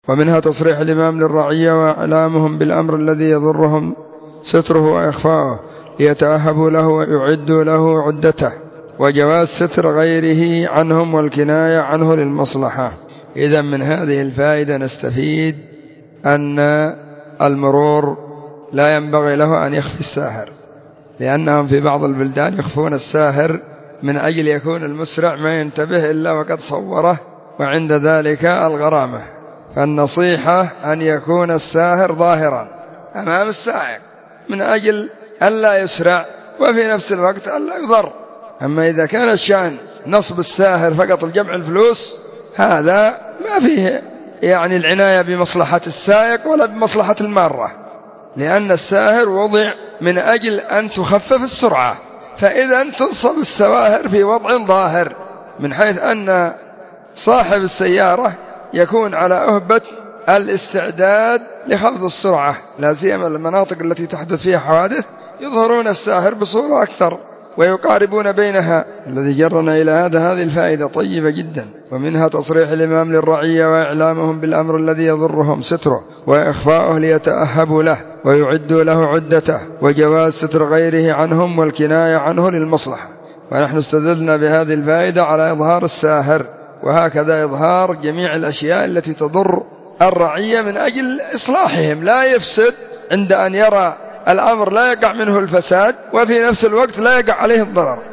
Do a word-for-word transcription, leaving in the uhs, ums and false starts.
ومنها تصريح الإمام للرعية وإعلامهم بالأمر الذي يضرهم ستره وإخفاؤه ليتأهبوا له ويعدوا له عدته، وجواز ستر غيره عنهم والكناية عنه للمصلحة. إذن من هذه الفائدة نستفيد أن المرور لا ينبغي له أن يخفي الساهر، لأنهم في بعض البلدان يخفون الساهر من أجل يكون المسرع ما ينتبه إلا وقد صوره، وعند ذلك الغرامة. فالنصيحة أن يكون الساهر ظاهرا أمام السائق من أجل ألا يسرع وفي نفس الوقت ألا يضر. أما إذا كان الشأن نصب الساهر فقط الجمع الفلوس، هذا ما فيه يعني العناية بمصلحة السائق ولا بمصلحة المارة، لأن الساهر وضع من أجل أن تخفف السرعة، فإذا تنصب السواهر في وضع ظاهر من حيث أن صاحب السيارة يكون على أهبة الاستعداد لخفض السرعة، لا سيما المناطق التي تحدث فيها حوادث يظهرون الساهر بصورة أكثر ويقاربون بينها. الذي جرنا إلى هذا هذه الفائدة طيبة جدا. ومنها تصريح الإمام للرعية وإعلامهم بالأمر الذي يضرهم ستره وإخفاؤه ليتأهبوا له ويعدوا له عدته، وجواز ستر غيره عنهم والكناية عنه للمصلحة. ونحن استدلنا بهذه الفائدة على إظهار الساهر، وهكذا إظهار جميع الأشياء التي تضر الرعية من أجل إصلاحهم، لا يفسد عند أن يرى الأمر لا يقع منه الفساد وفي نفس الوقت لا يقع عليه الضرر.